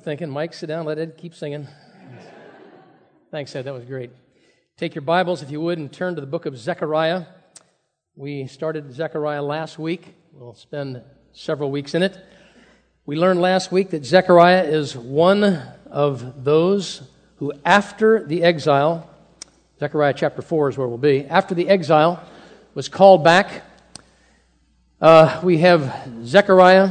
thinking. Mike, sit down, let Ed keep singing. Thanks, Ed, that was great. Take your Bibles, if you would, and turn to the book of Zechariah. We started Zechariah last week. We'll spend several weeks in it. We learned last week that Zechariah is one of those who, after the exile, Zechariah chapter 4 is where we'll be, after the exile was called back. We have Zechariah,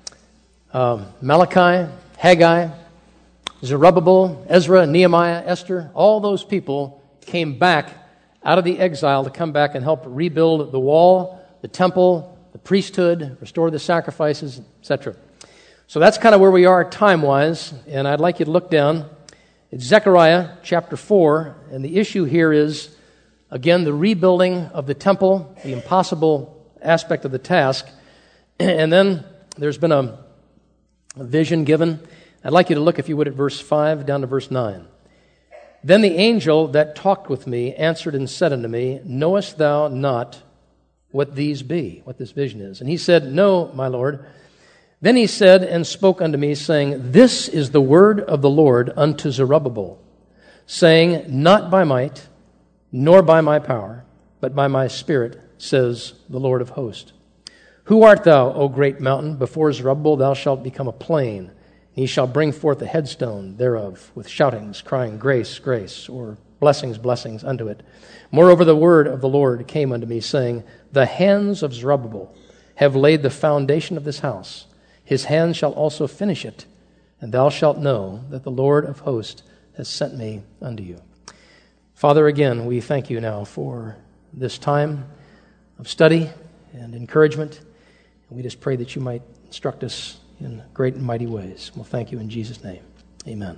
Malachi, Haggai, Zerubbabel, Ezra, Nehemiah, Esther. All those people came back out of the exile to come back and help rebuild the wall, the temple, the priesthood, restore the sacrifices, etc. So that's kind of where we are time-wise, and I'd like you to look down. It's Zechariah chapter 4, and the issue here is, again, the rebuilding of the temple, the impossible aspect of the task, and then there's been a vision given. I'd like you to look, if you would, at verse 5 down to verse 9. Then the angel that talked with me answered and said unto me, Knowest thou not what these be, what this vision is? And he said, No, my Lord. Then he said and spoke unto me, saying, This is the word of the Lord unto Zerubbabel, saying, Not by might, nor by my power, but by my Spirit, says the Lord of hosts. Who art thou, O great mountain? Before Zerubbabel thou shalt become a plain. He shall bring forth a headstone thereof with shoutings, crying, Grace, grace, or blessings, blessings unto it. Moreover, the word of the Lord came unto me, saying, The hands of Zerubbabel have laid the foundation of this house. His hands shall also finish it, and thou shalt know that the Lord of hosts has sent me unto you. Father, again, we thank you now for this time of study and encouragement. And we just pray that you might instruct us in great and mighty ways. We'll thank you in Jesus' name. Amen.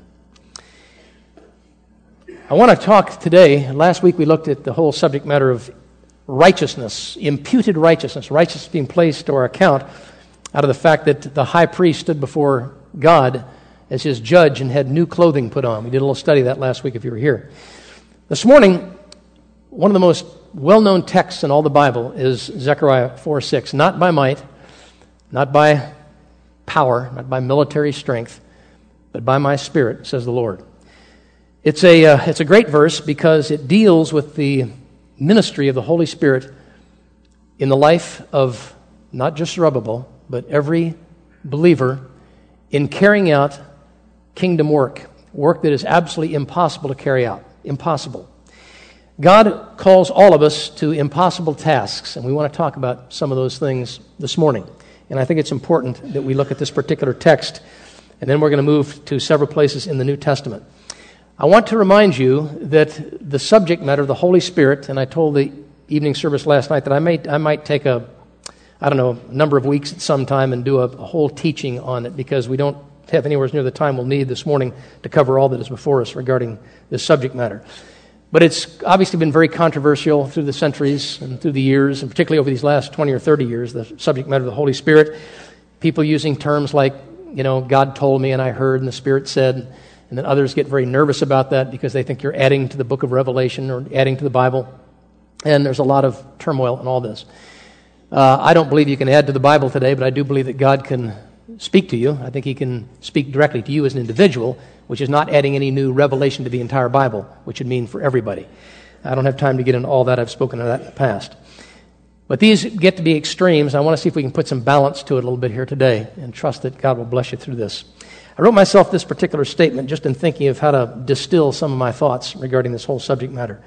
I want to talk today. Last week we looked at the whole subject matter of righteousness, imputed righteousness being placed to our account out of the fact that the high priest stood before God as his judge and had new clothing put on. We did a little study of that last week if you were here. This morning, one of the most well-known texts in all the Bible is Zechariah 4:6. Not by might, not by power, not by military strength, but by my Spirit, says the Lord. It's a great verse because it deals with the ministry of the Holy Spirit in the life of not just Zerubbabel, but every believer in carrying out kingdom work that is absolutely impossible to carry out. Impossible. God calls all of us to impossible tasks, and we want to talk about some of those things this morning. And I think it's important that we look at this particular text, and then we're going to move to several places in the New Testament. I want to remind you that the subject matter of the Holy Spirit, and I told the evening service last night that I might take a number of weeks at some time and do a whole teaching on it, because we don't have anywhere near the time we'll need this morning to cover all that is before us regarding this subject matter. But it's obviously been very controversial through the centuries and through the years, and particularly over these last 20 or 30 years, the subject matter of the Holy Spirit. People using terms like, God told me and I heard and the Spirit said, and then others get very nervous about that because they think you're adding to the book of Revelation or adding to the Bible. And there's a lot of turmoil in all this. I don't believe you can add to the Bible today, but I do believe that God can speak to you. I think He can speak directly to you as an individual, which is not adding any new revelation to the entire Bible, which would mean for everybody. I don't have time to get into all that. I've spoken of that in the past. But these get to be extremes. I want to see if we can put some balance to it a little bit here today and trust that God will bless you through this. I wrote myself this particular statement just in thinking of how to distill some of my thoughts regarding this whole subject matter.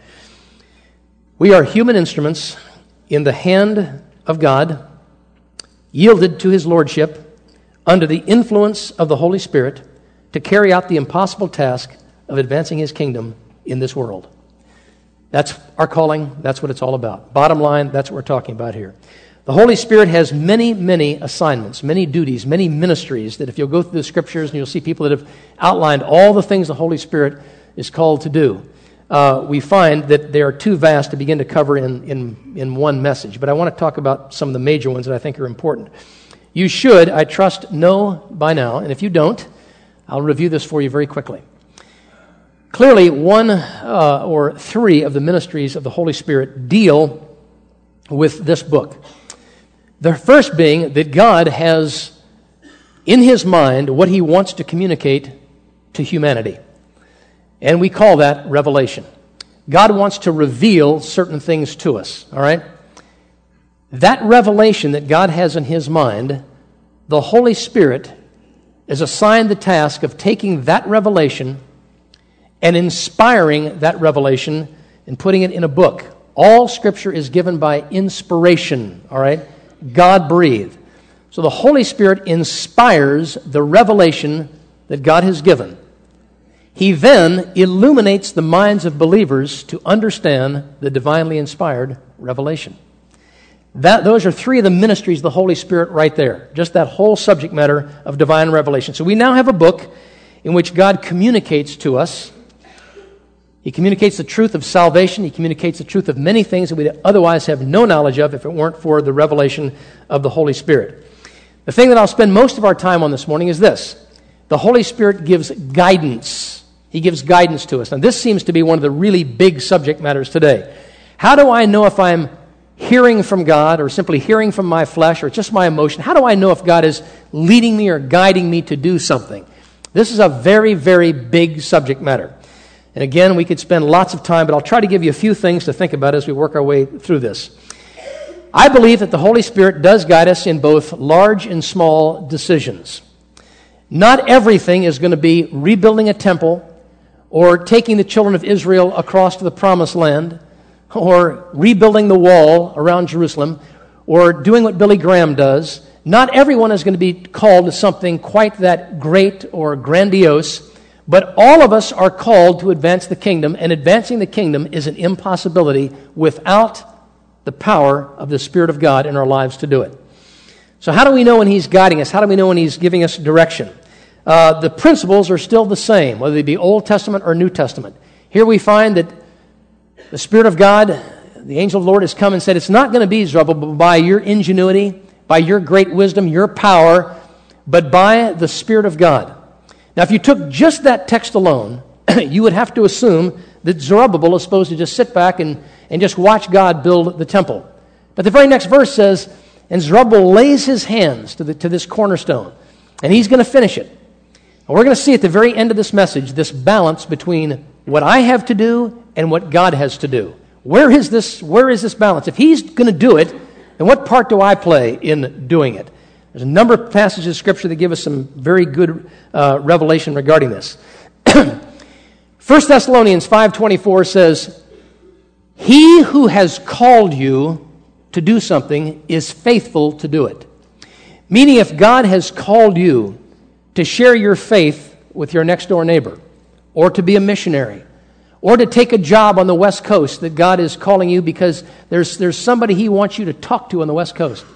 We are human instruments in the hand of God, yielded to His Lordship, under the influence of the Holy Spirit, to carry out the impossible task of advancing His kingdom in this world. That's our calling. That's what it's all about. Bottom line, that's what we're talking about here. The Holy Spirit has many, many assignments, many duties, many ministries that if you'll go through the Scriptures and you'll see people that have outlined all the things the Holy Spirit is called to do, we find that they are too vast to begin to cover in one message. But I want to talk about some of the major ones that I think are important. You should, I trust, know by now, and if you don't, I'll review this for you very quickly. Clearly, one or three of the ministries of the Holy Spirit deal with this book. The first being that God has in His mind what He wants to communicate to humanity. And we call that revelation. God wants to reveal certain things to us, all right? That revelation that God has in His mind, the Holy Spirit is assigned the task of taking that revelation and inspiring that revelation and putting it in a book. All Scripture is given by inspiration, all right? God-breathed. So the Holy Spirit inspires the revelation that God has given. He then illuminates the minds of believers to understand the divinely inspired revelation. Those are three of the ministries of the Holy Spirit right there. Just that whole subject matter of divine revelation. So we now have a book in which God communicates to us. He communicates the truth of salvation. He communicates the truth of many things that we otherwise have no knowledge of if it weren't for the revelation of the Holy Spirit. The thing that I'll spend most of our time on this morning is this. The Holy Spirit gives guidance. He gives guidance to us. Now, this seems to be one of the really big subject matters today. How do I know if I'm hearing from God or simply hearing from my flesh or just my emotion? How do I know if God is leading me or guiding me to do something? This is a very, very big subject matter. And again, we could spend lots of time, but I'll try to give you a few things to think about as we work our way through this. I believe that the Holy Spirit does guide us in both large and small decisions. Not everything is going to be rebuilding a temple or taking the children of Israel across to the Promised Land, or rebuilding the wall around Jerusalem, or doing what Billy Graham does. Not everyone is going to be called to something quite that great or grandiose, but all of us are called to advance the kingdom, and advancing the kingdom is an impossibility without the power of the Spirit of God in our lives to do it. So how do we know when He's guiding us? How do we know when He's giving us direction? The principles are still the same, whether they be Old Testament or New Testament. Here we find that the Spirit of God, the angel of the Lord, has come and said, it's not going to be, Zerubbabel, by your ingenuity, by your great wisdom, your power, but by the Spirit of God. Now, if you took just that text alone, you would have to assume that Zerubbabel is supposed to just sit back and just watch God build the temple. But the very next verse says, and Zerubbabel lays his hands to this cornerstone, and he's going to finish it. And we're going to see at the very end of this message this balance between what I have to do and what God has to do. Where is this balance? If He's going to do it, then what part do I play in doing it? There's a number of passages of Scripture that give us some very good revelation regarding this. 1 Thessalonians 5:24 says, He who has called you to do something is faithful to do it. Meaning, if God has called you to share your faith with your next door neighbor, or to be a missionary, or to take a job on the West Coast that God is calling you because there's somebody He wants you to talk to on the West Coast,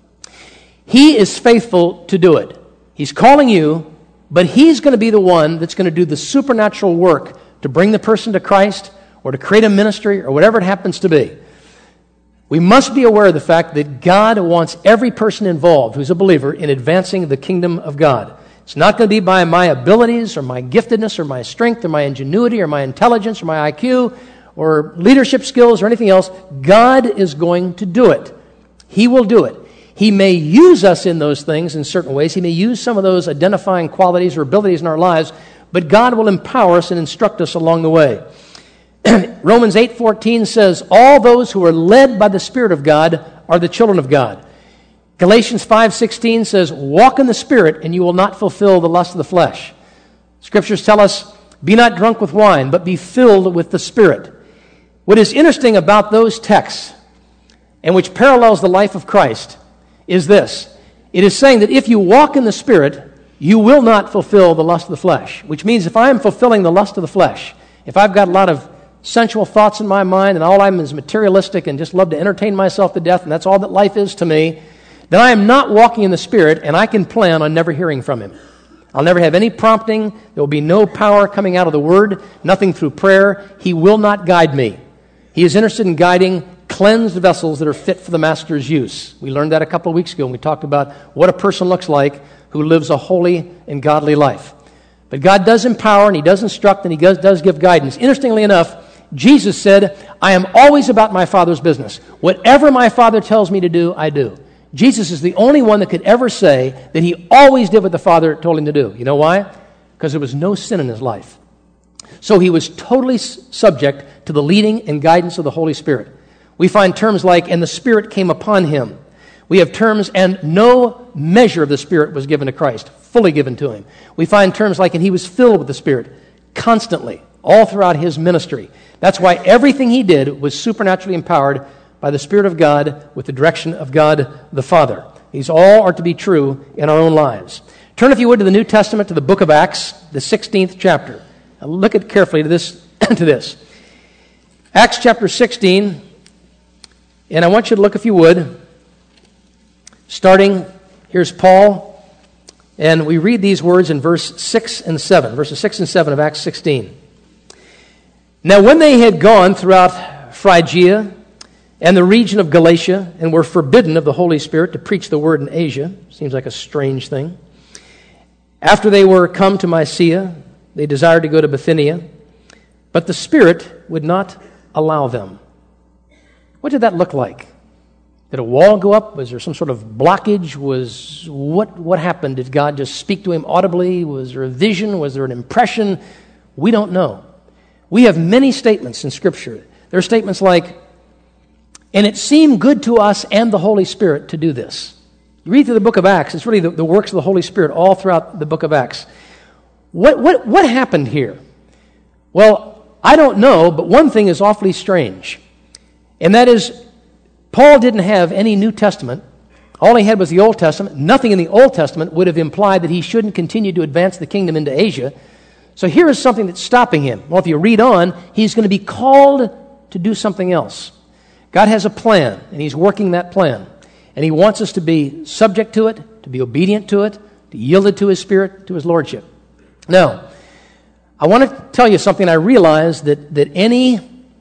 He is faithful to do it. He's calling you, but He's going to be the one that's going to do the supernatural work to bring the person to Christ or to create a ministry or whatever it happens to be. We must be aware of the fact that God wants every person involved who's a believer in advancing the kingdom of God. It's not going to be by my abilities or my giftedness or my strength or my ingenuity or my intelligence or my IQ or leadership skills or anything else. God is going to do it. He will do it. He may use us in those things in certain ways. He may use some of those identifying qualities or abilities in our lives, but God will empower us and instruct us along the way. Romans 8:14 says, all those who are led by the Spirit of God are the children of God. Galatians 5:16 says, walk in the Spirit and you will not fulfill the lust of the flesh. Scriptures tell us, be not drunk with wine, but be filled with the Spirit. What is interesting about those texts, and which parallels the life of Christ, is this. It is saying that if you walk in the Spirit, you will not fulfill the lust of the flesh. Which means if I am fulfilling the lust of the flesh, if I've got a lot of sensual thoughts in my mind and all I'm is materialistic and just love to entertain myself to death and that's all that life is to me, then I am not walking in the Spirit, and I can plan on never hearing from Him. I'll never have any prompting. There will be no power coming out of the Word, nothing through prayer. He will not guide me. He is interested in guiding cleansed vessels that are fit for the Master's use. We learned that a couple of weeks ago when we talked about what a person looks like who lives a holy and godly life. But God does empower, and He does instruct, and He does give guidance. Interestingly enough, Jesus said, I am always about my Father's business. Whatever my Father tells me to do, I do. Jesus is the only one that could ever say that he always did what the Father told him to do. You know why? Because there was no sin in his life. So he was totally subject to the leading and guidance of the Holy Spirit. We find terms like, and the Spirit came upon him. We have terms, and no measure of the Spirit was given to Christ, fully given to him. We find terms like, and he was filled with the Spirit constantly, all throughout his ministry. That's why everything he did was supernaturally empowered by the Spirit of God with the direction of God the Father. These all are to be true in our own lives. Turn, if you would, to the New Testament, to the book of Acts, the 16th chapter. Now look at carefully to this. Acts chapter 16, and I want you to look, if you would, starting, here's Paul, and we read these words in verses 6 and 7 of Acts 16. Now when they had gone throughout Phrygia and the region of Galatia, and were forbidden of the Holy Spirit to preach the word in Asia, seems like a strange thing, after they were come to Mysia, they desired to go to Bithynia, but the Spirit would not allow them. What did that look like? Did a wall go up? Was there some sort of blockage? What happened? Did God just speak to him audibly? Was there a vision? Was there an impression? We don't know. We have many statements in Scripture. There are statements like, and it seemed good to us and the Holy Spirit to do this. You read through the book of Acts, it's really the works of the Holy Spirit all throughout the book of Acts. What happened here? Well, I don't know, but one thing is awfully strange. And that is, Paul didn't have any New Testament. All he had was the Old Testament. Nothing in the Old Testament would have implied that he shouldn't continue to advance the kingdom into Asia. So here is something that's stopping him. Well, if you read on, he's going to be called to do something else. God has a plan, and he's working that plan. And he wants us to be subject to it, to be obedient to it, to yield it to his Spirit, to his Lordship. Now, I want to tell you something. I realize that any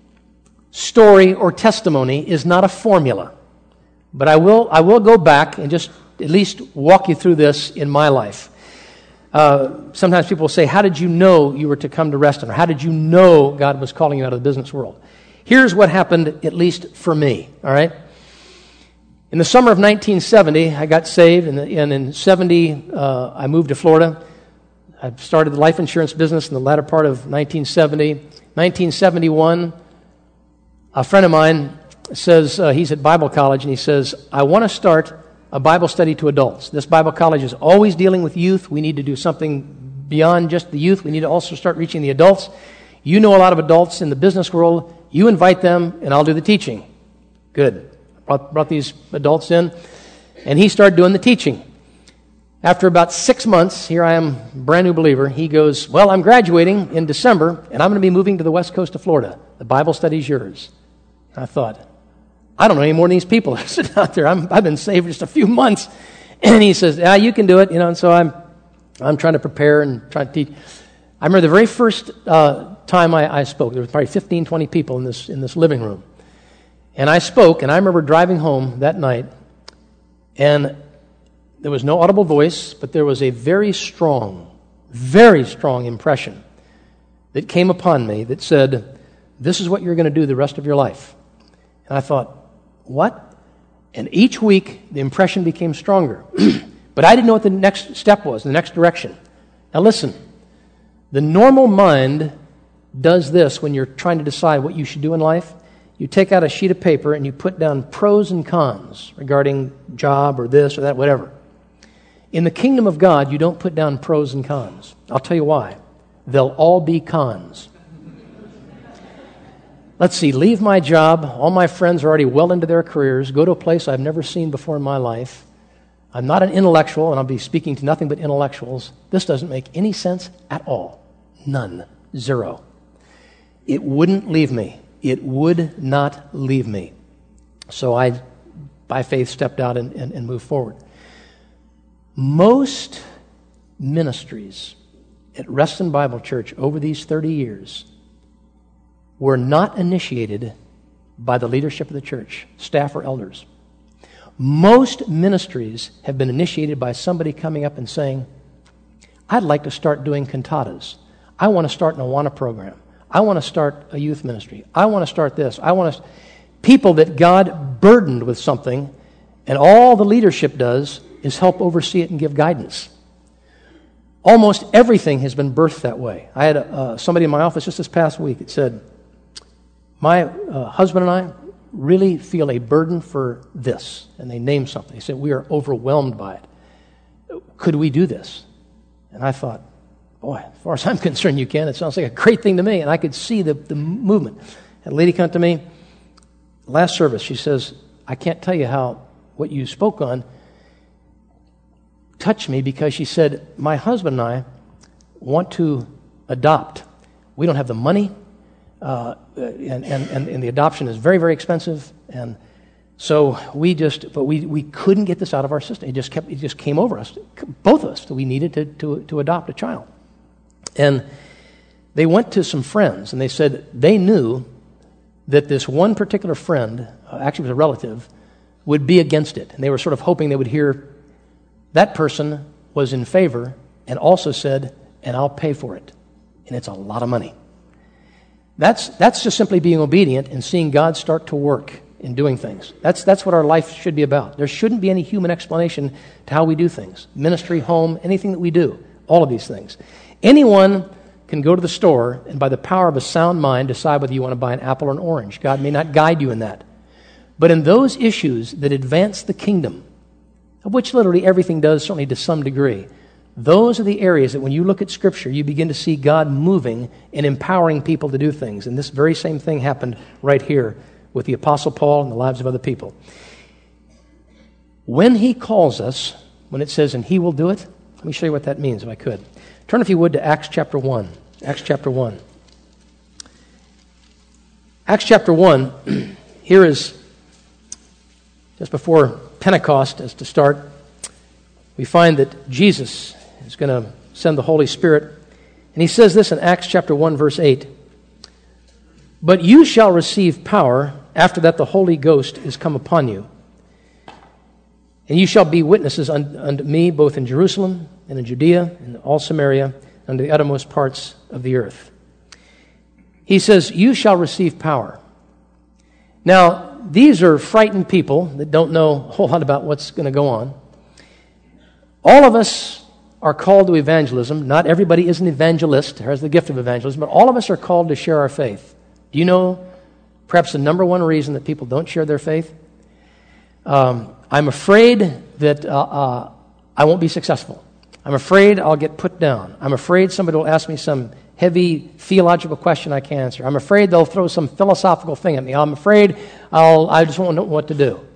story or testimony is not a formula. But I will go back and just at least walk you through this in my life. Sometimes people will say, how did you know you were to come to Reston? Or how did you know God was calling you out of the business world? Here's what happened, at least for me, all right? In the summer of 1970, I got saved, and in 70, I moved to Florida. I started the life insurance business in the latter part of 1970. 1971, a friend of mine says, he's at Bible college, and he says, I want to start a Bible study to adults. This Bible college is always dealing with youth. We need to do something beyond just the youth. We need to also start reaching the adults. You know a lot of adults in the business world. You invite them, and I'll do the teaching. Good. Brought these adults in, and he started doing the teaching. After about 6 months, here I am, brand new believer, he goes, well, I'm graduating in December, and I'm going to be moving to the west coast of Florida. The Bible study's yours. And I thought, I don't know any more than these people that sit out there. I've been saved just a few months. And he says, yeah, you can do it. And so I'm trying to prepare and trying to teach. I remember the very first time I spoke, there was probably 15, 20 people in this living room. And I spoke, and I remember driving home that night, and there was no audible voice, but there was a very strong impression that came upon me that said, this is what you're going to do the rest of your life. And I thought, what? And each week, the impression became stronger. But I didn't know what the next step was, the next direction. Now listen, the normal mind does this when you're trying to decide what you should do in life. You take out a sheet of paper and you put down pros and cons regarding job or this or that, whatever. In the kingdom of God, you don't put down pros and cons. I'll tell you why. They'll all be cons. Let's see, leave my job. All my friends are already well into their careers. Go to a place I've never seen before in my life. I'm not an intellectual, and I'll be speaking to nothing but intellectuals. This doesn't make any sense at all. None. Zero. It wouldn't leave me. It would not leave me. So I, by faith, stepped out and moved forward. Most ministries at Reston Bible Church over these 30 years were not initiated by the leadership of the church, staff or elders. Most ministries have been initiated by somebody coming up and saying, I'd like to start doing cantatas. I want to start an Awana program. I want to start a youth ministry. I want to start this. People that God burdened with something, And all the leadership does is help oversee it and give guidance. Almost everything has been birthed that way. I had somebody in my office just this past week that said, my husband and I really feel a burden for this. And they named something. They said, we are overwhelmed by it. Could we do this? And I thought, boy, as far as I'm concerned, you can. It sounds like a great thing to me. And I could see the movement. And a lady come to me, last service, she says, I can't tell you how what you spoke on touched me, because she said, my husband and I want to adopt. We don't have the money, and the adoption is very, very expensive, and so we couldn't get this out of our system. It just came over us, both of us, that we needed to adopt a child. And they went to some friends, and they said they knew that this one particular friend, actually was a relative, would be against it. And they were sort of hoping they would hear that person was in favor and also said, and I'll pay for it. And it's a lot of money. That's just simply being obedient and seeing God start to work in doing things. That's what our life should be about. There shouldn't be any human explanation to how we do things. Ministry, home, anything that we do, all of these things. Anyone can go to the store and by the power of a sound mind decide whether you want to buy an apple or an orange. God may not guide you in that. But in those issues that advance the kingdom, of which literally everything does, certainly to some degree, those are the areas that when you look at Scripture, you begin to see God moving and empowering people to do things. And this very same thing happened right here with the Apostle Paul and the lives of other people. When he calls us, when it says, and he will do it, let me show you what that means if I could. Turn, if you would, to Acts chapter 1. Acts chapter 1. Acts chapter 1, here is just before Pentecost as to start. We find that Jesus is going to send the Holy Spirit. And he says this in Acts chapter 1, verse 8. But you shall receive power after that the Holy Ghost is come upon you. And you shall be witnesses unto me both in Jerusalem and in Judea and all Samaria and the uttermost parts of the earth. He says, you shall receive power. Now, these are frightened people that don't know a whole lot about what's going to go on. All of us are called to evangelism. Not everybody is an evangelist, has the gift of evangelism, but all of us are called to share our faith. Do you know perhaps the number one reason that people don't share their faith? I'm afraid that I won't be successful. I'm afraid I'll get put down. I'm afraid somebody will ask me some heavy theological question I can't answer. I'm afraid they'll throw some philosophical thing at me. I'm afraid I just won't know what to do.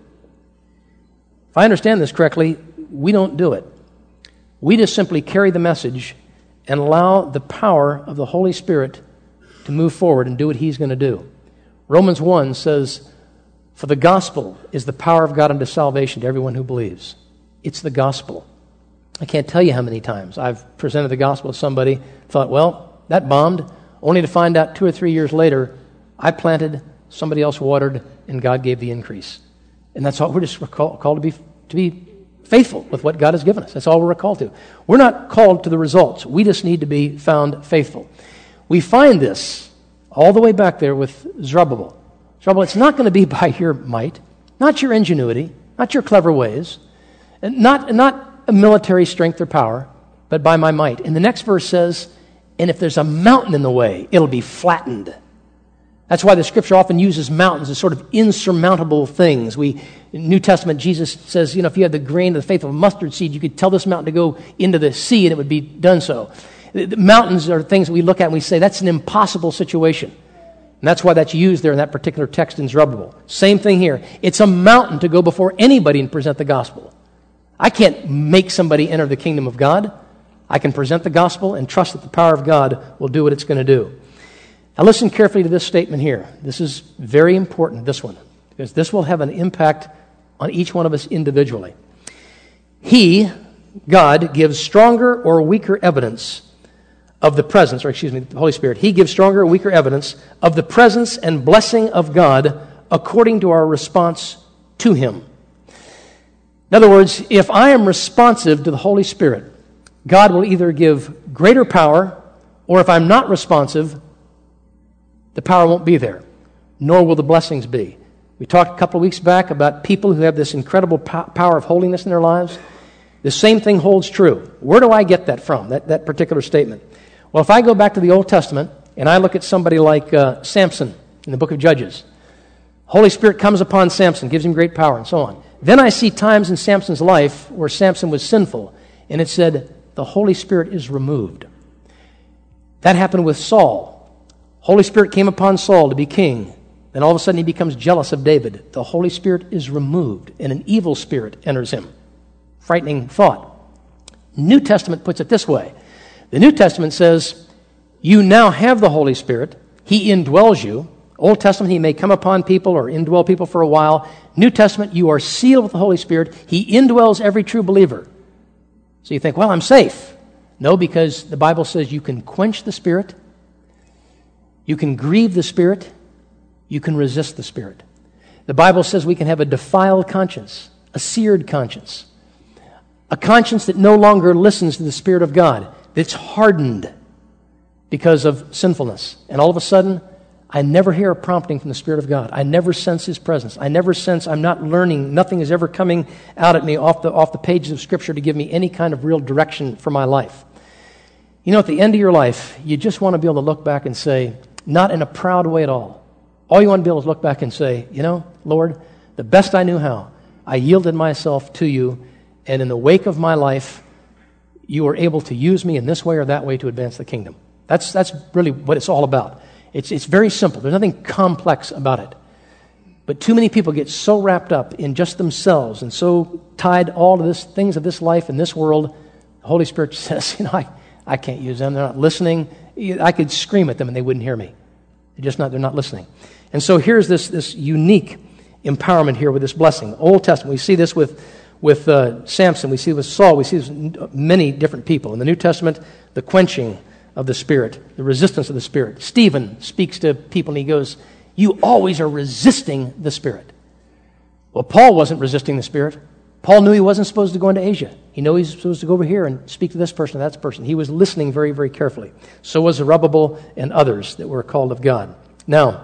If I understand this correctly, we don't do it. We just simply carry the message and allow the power of the Holy Spirit to move forward and do what He's going to do. Romans 1 says, for the gospel is the power of God unto salvation to everyone who believes. It's the gospel. I can't tell you how many times I've presented the gospel to somebody, thought, well, that bombed, only to find out 2 or 3 years later, I planted, somebody else watered, and God gave the increase. And that's all we're just called to be faithful with what God has given us. That's all we're called to. We're not called to the results. We just need to be found faithful. We find this all the way back there with Zerubbabel. Zerubbabel, it's not going to be by your might, not your ingenuity, not your clever ways, and not a military strength or power, but by my might. And the next verse says, and if there's a mountain in the way, it'll be flattened. That's why the Scripture often uses mountains as sort of insurmountable things. In New Testament, Jesus says, if you had the grain of the faith of a mustard seed, you could tell this mountain to go into the sea and it would be done so. The mountains are things that we look at and we say, that's an impossible situation. And that's why that's used there in that particular text in Zerubbabel. Same thing here. It's a mountain to go before anybody and present the gospel. I can't make somebody enter the kingdom of God. I can present the gospel and trust that the power of God will do what it's going to do. Now listen carefully to this statement here. This is very important, this one, because this will have an impact on each one of us individually. He, God, gives stronger or weaker evidence of the presence, the Holy Spirit. He gives stronger or weaker evidence of the presence and blessing of God according to our response to Him. In other words, if I am responsive to the Holy Spirit, God will either give greater power, or if I'm not responsive, the power won't be there, nor will the blessings be. We talked a couple of weeks back about people who have this incredible power of holiness in their lives. The same thing holds true. Where do I get that from, that particular statement? Well, if I go back to the Old Testament and I look at somebody like Samson in the book of Judges, Holy Spirit comes upon Samson, gives him great power, and so on. Then I see times in Samson's life where Samson was sinful, and it said, the Holy Spirit is removed. That happened with Saul. Holy Spirit came upon Saul to be king. Then all of a sudden he becomes jealous of David. The Holy Spirit is removed, and an evil spirit enters him. Frightening thought. New Testament puts it this way. The New Testament says, you now have the Holy Spirit. He indwells you. Old Testament, he may come upon people or indwell people for a while. New Testament, you are sealed with the Holy Spirit. He indwells every true believer. So you think, well, I'm safe. No, because the Bible says you can quench the Spirit, you can grieve the Spirit, you can resist the Spirit. The Bible says we can have a defiled conscience, a seared conscience, a conscience that no longer listens to the Spirit of God, that's hardened because of sinfulness. And all of a sudden, I never hear a prompting from the Spirit of God. I never sense His presence. I never sense I'm not learning. Nothing is ever coming out at me off the pages of Scripture to give me any kind of real direction for my life. You know, at the end of your life, you just want to be able to look back and say, not in a proud way at all. All you want to be able to look back and say, you know, Lord, the best I knew how, I yielded myself to you, and in the wake of my life, you were able to use me in this way or that way to advance the kingdom. That's really what it's all about. It's very simple. There's nothing complex about it. But too many people get so wrapped up in just themselves and so tied all to this things of this life and this world. The Holy Spirit says, you know, I can't use them. They're not listening. I could scream at them and they wouldn't hear me. They're not listening. And so here's this unique empowerment here with this blessing. Old Testament, we see this with Samson. We see it with Saul. We see this with many different people. In the New Testament, the quenching of the Spirit, the resistance of the Spirit. Stephen speaks to people and he goes, you always are resisting the Spirit. Well, Paul wasn't resisting the Spirit. Paul knew he wasn't supposed to go into Asia. He knew he was supposed to go over here and speak to this person or that person. He was listening very, very carefully. So was Zerubbabel and others that were called of God. Now,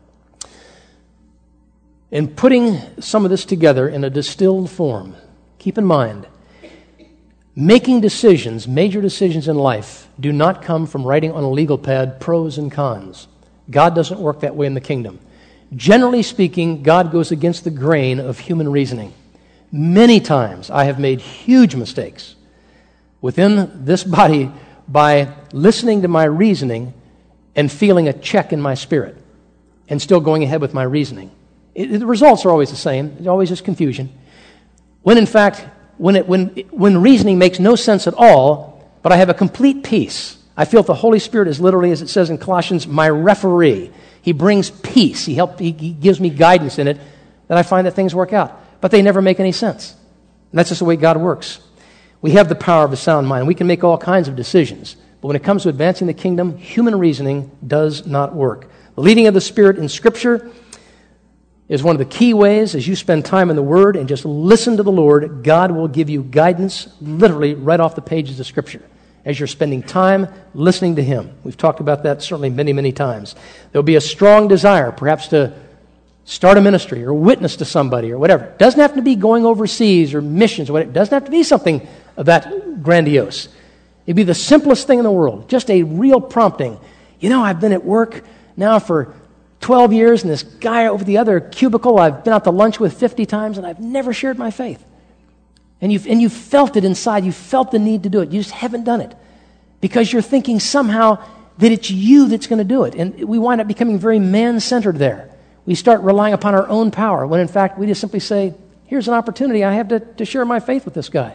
in putting some of this together in a distilled form, keep in mind, making decisions, major decisions in life, do not come from writing on a legal pad pros and cons. God doesn't work that way in the kingdom. Generally speaking, God goes against the grain of human reasoning. Many times I have made huge mistakes within this body by listening to my reasoning and feeling a check in my spirit and still going ahead with my reasoning. The results are always the same. There's always just confusion. When in fact, when reasoning makes no sense at all, but I have a complete peace. I feel the Holy Spirit is literally, as it says in Colossians, my referee. He brings peace. He gives me guidance in it, then I find that things work out. But they never make any sense. And that's just the way God works. We have the power of a sound mind. We can make all kinds of decisions. But when it comes to advancing the kingdom, human reasoning does not work. The leading of the Spirit in Scripture is one of the key ways. As you spend time in the Word and just listen to the Lord, God will give you guidance literally right off the pages of Scripture as you're spending time listening to Him. We've talked about that certainly many, many times. There'll be a strong desire perhaps to start a ministry or witness to somebody or whatever. It doesn't have to be going overseas or missions or whatever. It doesn't have to be something of that grandiose. It'd be the simplest thing in the world, just a real prompting. You know, I've been at work now for 12 years, and this guy over the other cubicle I've been out to lunch with 50 times, and I've never shared my faith. And you felt it inside. You felt the need to do it. You just haven't done it because you're thinking somehow that it's you that's going to do it. And we wind up becoming very man-centered there. We start relying upon our own power when, in fact, we just simply say, here's an opportunity I have to share my faith with this guy.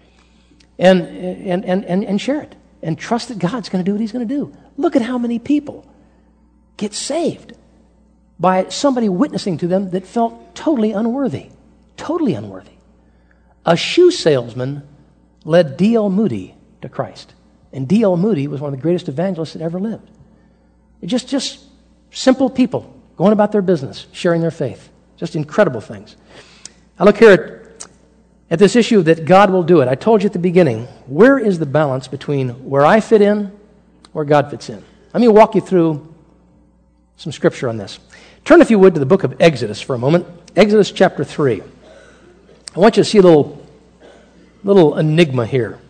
And share it. And trust that God's going to do what He's going to do. Look at how many people get saved by somebody witnessing to them that felt totally unworthy. Totally unworthy. A shoe salesman led D.L. Moody to Christ. And D.L. Moody was one of the greatest evangelists that ever lived. Just simple people going about their business, sharing their faith. Just incredible things. I look here at this issue that God will do it. I told you at the beginning, where is the balance between where I fit in, where God fits in? Let me walk you through some scripture on this. Turn, if you would, to the book of Exodus for a moment. Exodus chapter 3. I want you to see a little enigma here.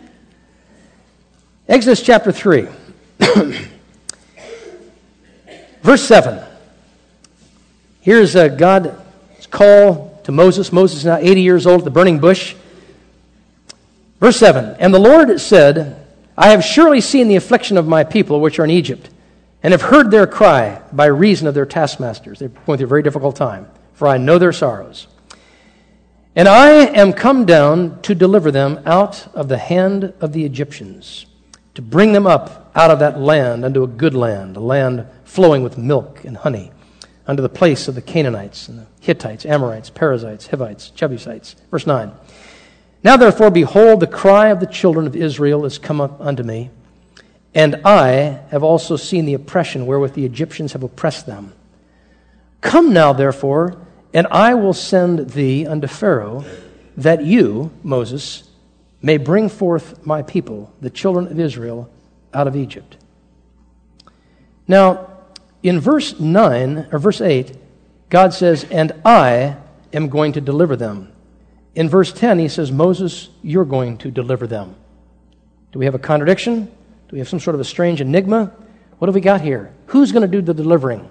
Exodus chapter 3. Verse 7. Here's God's call to Moses. Moses is now 80 years old at the burning bush. Verse 7. And the Lord said, I have surely seen the affliction of my people which are in Egypt, and have heard their cry by reason of their taskmasters. They're going through a very difficult time, for I know their sorrows. And I am come down to deliver them out of the hand of the Egyptians, to bring them up out of that land unto a good land, a land flowing with milk and honey, unto the place of the Canaanites and the Hittites, Amorites, Perizzites, Hivites, Jebusites. Verse 9. Now therefore, behold, the cry of the children of Israel is come up unto me, and I have also seen the oppression wherewith the Egyptians have oppressed them. Come now, therefore, and I will send thee unto Pharaoh, that you, Moses, may bring forth my people, the children of Israel, out of Egypt. Now, in verse 9, or verse 8, God says, and I am going to deliver them. In verse 10, he says, Moses, you're going to deliver them. Do we have a contradiction? Do we have some sort of a strange enigma? What have we got here? Who's going to do the delivering?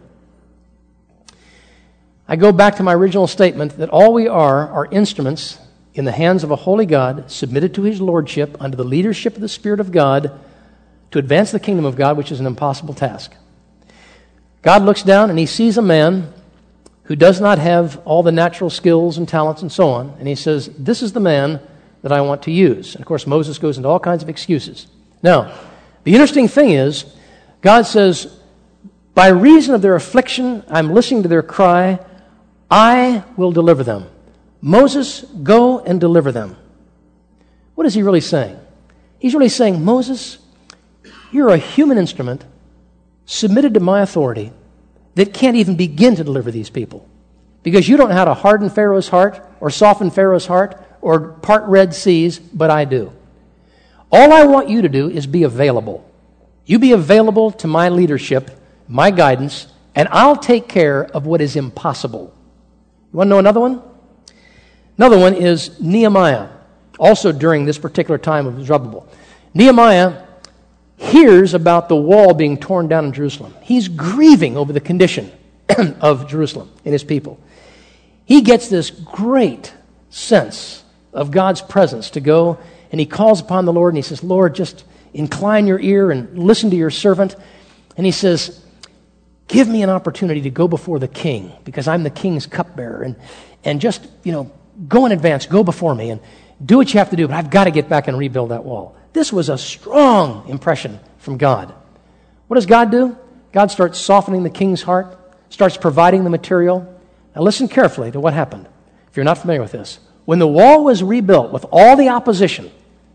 I go back to my original statement that all we are instruments in the hands of a holy God, submitted to his lordship under the leadership of the Spirit of God to advance the kingdom of God, which is an impossible task. God looks down and he sees a man who does not have all the natural skills and talents and so on, and he says, this is the man that I want to use. And of course, Moses goes into all kinds of excuses. Now, the interesting thing is, God says, by reason of their affliction, I'm listening to their cry, I will deliver them. Moses, go and deliver them. What is he really saying? He's really saying, Moses, you're a human instrument submitted to my authority that can't even begin to deliver these people, because you don't know how to harden Pharaoh's heart or soften Pharaoh's heart or part Red Seas, but I do. All I want you to do is be available. You be available to my leadership, my guidance, and I'll take care of what is impossible. You want to know another one? Another one is Nehemiah, also during this particular time of Zerubbabel. Nehemiah hears about the wall being torn down in Jerusalem. He's grieving over the condition of Jerusalem and his people. He gets this great sense of God's presence to go, and he calls upon the Lord, and he says, Lord, just incline your ear and listen to your servant. And he says, give me an opportunity to go before the king, because I'm the king's cupbearer, and just, go in advance, go before me, and do what you have to do, but I've got to get back and rebuild that wall. This was a strong impression from God. What does God do? God starts softening the king's heart, starts providing the material. Now listen carefully to what happened, if you're not familiar with this. When the wall was rebuilt with all the opposition,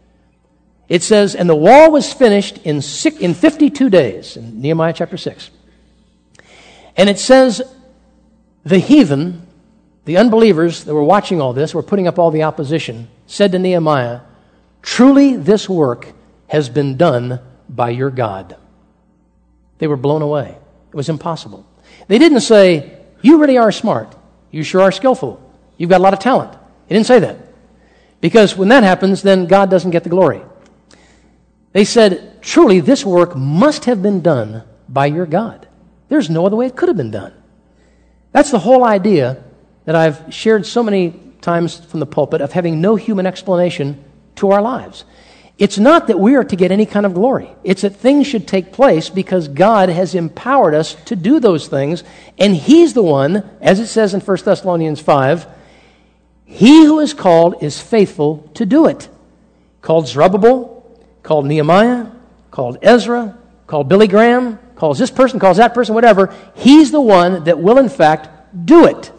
it says, and the wall was finished in 52 days, in Nehemiah chapter 6. And it says, the heathen, the unbelievers that were watching all this, were putting up all the opposition, said to Nehemiah, truly this work has been done by your God. They were blown away. It was impossible. They didn't say, you really are smart. You sure are skillful. You've got a lot of talent. They didn't say that. Because when that happens, then God doesn't get the glory. They said, truly this work must have been done by your God. There's no other way it could have been done. That's the whole idea that I've shared so many times from the pulpit of having no human explanation to our lives. It's not that we are to get any kind of glory. It's that things should take place because God has empowered us to do those things, and He's the one, as it says in 1 Thessalonians 5, He who is called is faithful to do it. Called Zerubbabel, called Nehemiah, called Ezra, called Billy Graham, calls this person, calls that person, whatever. He's the one that will in fact do it.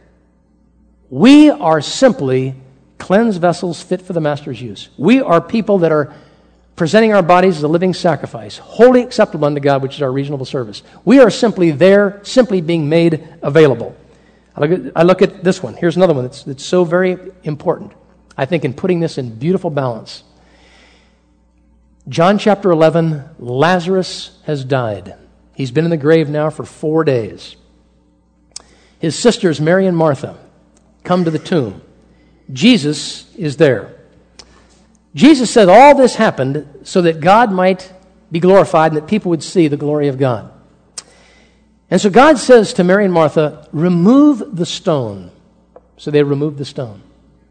We are simply cleansed vessels fit for the Master's use. We are people that are presenting our bodies as a living sacrifice, wholly acceptable unto God, which is our reasonable service. We are simply there, simply being made available. I look at this one. Here's another one that's so very important, I think, in putting this in beautiful balance. John chapter 11, Lazarus has died. He's been in the grave now for 4 days. His sisters, Mary and Martha, come to the tomb. Jesus is there. Jesus said all this happened so that God might be glorified and that people would see the glory of God. And so God says to Mary and Martha, remove the stone. So they removed the stone.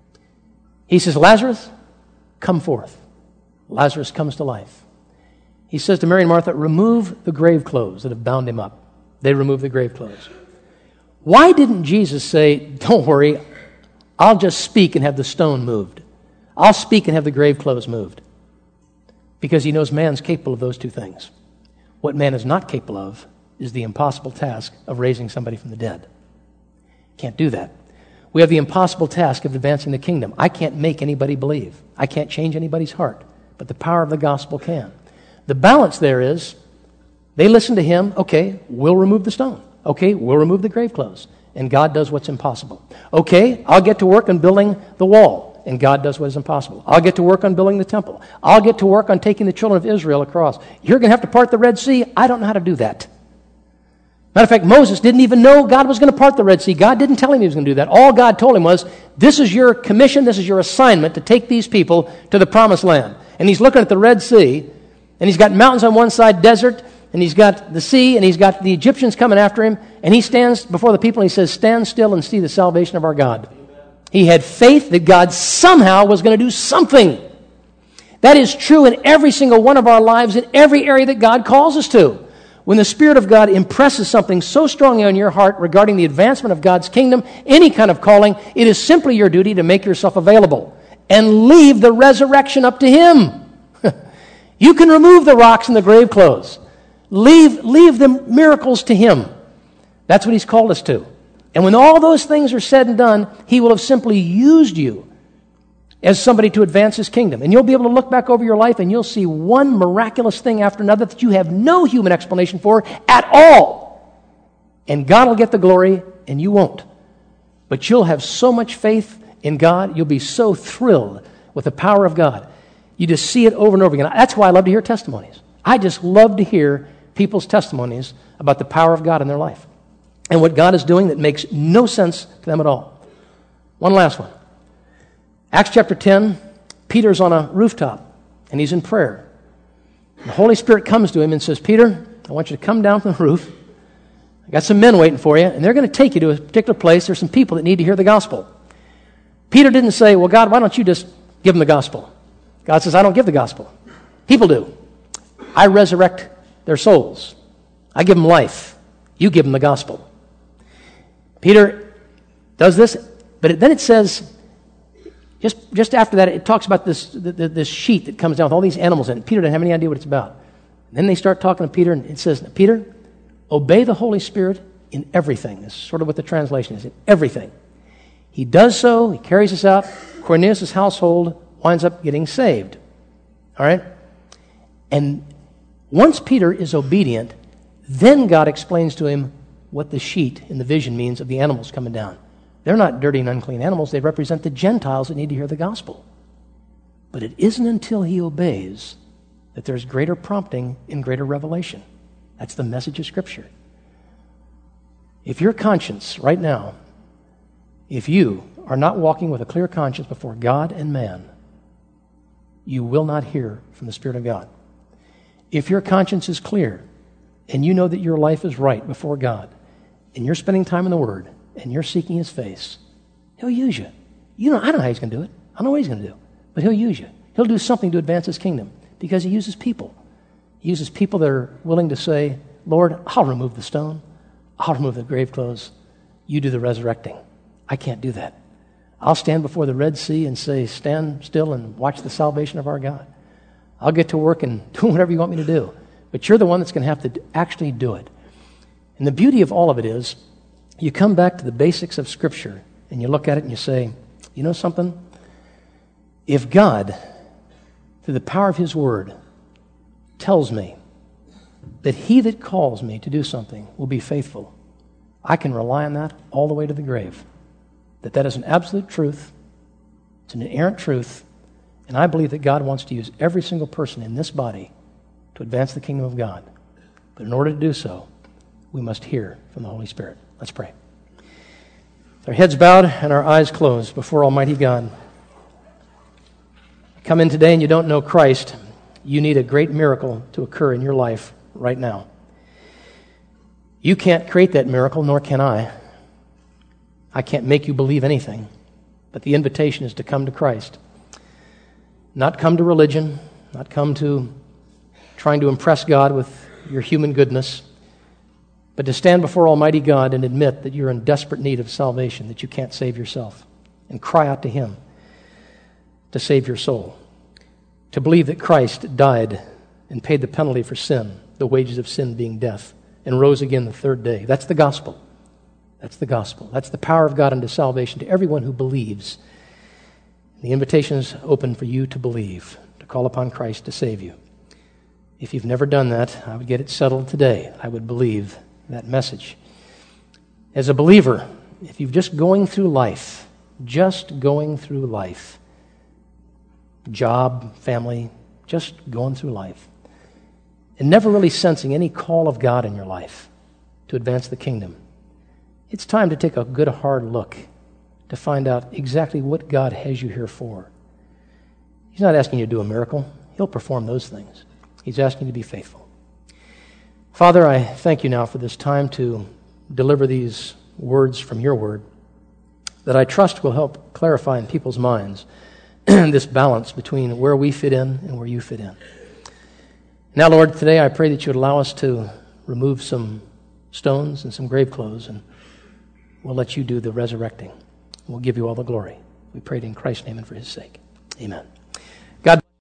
He says, Lazarus, come forth. Lazarus comes to life. He says to Mary and Martha, remove the grave clothes that have bound him up. They removed the grave clothes. Why didn't Jesus say, don't worry, I'll just speak and have the stone moved? I'll speak and have the grave clothes moved. Because he knows man's capable of those two things. What man is not capable of is the impossible task of raising somebody from the dead. Can't do that. We have the impossible task of advancing the kingdom. I can't make anybody believe. I can't change anybody's heart. But the power of the gospel can. The balance there is, they listen to him, okay, we'll remove the stone. Okay, we'll remove the grave clothes. And God does what's impossible. Okay, I'll get to work on building the wall. And God does what is impossible. I'll get to work on building the temple. I'll get to work on taking the children of Israel across. You're going to have to part the Red Sea? I don't know how to do that. Matter of fact, Moses didn't even know God was going to part the Red Sea. God didn't tell him he was going to do that. All God told him was, this is your commission, this is your assignment to take these people to the promised land. And he's looking at the Red Sea, and he's got mountains on one side, desert, and he's got the sea, and he's got the Egyptians coming after him, and he stands before the people and he says, stand still and see the salvation of our God. He had faith that God somehow was going to do something. That is true in every single one of our lives, in every area that God calls us to. When the Spirit of God impresses something so strongly on your heart regarding the advancement of God's kingdom, any kind of calling, it is simply your duty to make yourself available and leave the resurrection up to Him. You can remove the rocks and the grave clothes. Leave the miracles to Him. That's what He's called us to. And when all those things are said and done, He will have simply used you as somebody to advance His kingdom. And you'll be able to look back over your life and you'll see one miraculous thing after another that you have no human explanation for at all. And God will get the glory and you won't. But you'll have so much faith in God, you'll be so thrilled with the power of God. You just see it over and over again. That's why I love to hear testimonies. I just love to hear people's testimonies about the power of God in their life and what God is doing that makes no sense to them at all. One last one. Acts chapter 10, Peter's on a rooftop, and he's in prayer. The Holy Spirit comes to him and says, Peter, I want you to come down from the roof. I got some men waiting for you, and they're going to take you to a particular place. There's some people that need to hear the gospel. Peter didn't say, well, God, why don't you just give them the gospel? God says, I don't give the gospel. People do. I resurrect their souls. I give them life. You give them the gospel. Peter does this, but then it says, just after that, it talks about this sheet that comes down with all these animals in it. Peter didn't have any idea what it's about. And then they start talking to Peter, and it says, Peter, obey the Holy Spirit in everything. This is sort of what the translation is, in everything. He does so, he carries us out. Cornelius' household winds up getting saved. All right? And once Peter is obedient, then God explains to him what the sheet in the vision means of the animals coming down. They're not dirty and unclean animals. They represent the Gentiles that need to hear the gospel. But it isn't until he obeys that there's greater prompting and greater revelation. That's the message of Scripture. If your conscience right now, if you are not walking with a clear conscience before God and man, you will not hear from the Spirit of God. If your conscience is clear and you know that your life is right before God and you're spending time in the Word and you're seeking His face, He'll use you. I don't know how He's going to do it. I don't know what He's going to do. But He'll use you. He'll do something to advance His kingdom because He uses people. He uses people that are willing to say, Lord, I'll remove the stone. I'll remove the grave clothes. You do the resurrecting. I can't do that. I'll stand before the Red Sea and say, stand still and watch the salvation of our God. I'll get to work and do whatever you want me to do. But you're the one that's going to have to actually do it. And the beauty of all of it is, you come back to the basics of Scripture and you look at it and you say, you know something? If God, through the power of His Word, tells me that He that calls me to do something will be faithful, I can rely on that all the way to the grave. That is an absolute truth. It's an inerrant truth. And I believe that God wants to use every single person in this body to advance the kingdom of God. But in order to do so, we must hear from the Holy Spirit. Let's pray. Our heads bowed and our eyes closed before Almighty God. Come in today and you don't know Christ, you need a great miracle to occur in your life right now. You can't create that miracle, nor can I. I can't make you believe anything. But the invitation is to come to Christ. Not come to religion, not come to trying to impress God with your human goodness, but to stand before Almighty God and admit that you're in desperate need of salvation, that you can't save yourself, and cry out to Him to save your soul. To believe that Christ died and paid the penalty for sin, the wages of sin being death, and rose again the third day. That's the gospel. That's the gospel. That's the power of God unto salvation to everyone who believes. The invitation is open for you to believe, to call upon Christ to save you. If you've never done that, I would get it settled today. I would believe that message. As a believer, if you're just going through life, job, family, just going through life, and never really sensing any call of God in your life to advance the kingdom, it's time to take a good hard look to find out exactly what God has you here for. He's not asking you to do a miracle. He'll perform those things. He's asking you to be faithful. Father, I thank you now for this time to deliver these words from your word that I trust will help clarify in people's minds this balance between where we fit in and where you fit in. Now, Lord, today I pray that you would allow us to remove some stones and some grave clothes, and we'll let you do the resurrecting. We'll give you all the glory. We pray it in Christ's name and for his sake. Amen. God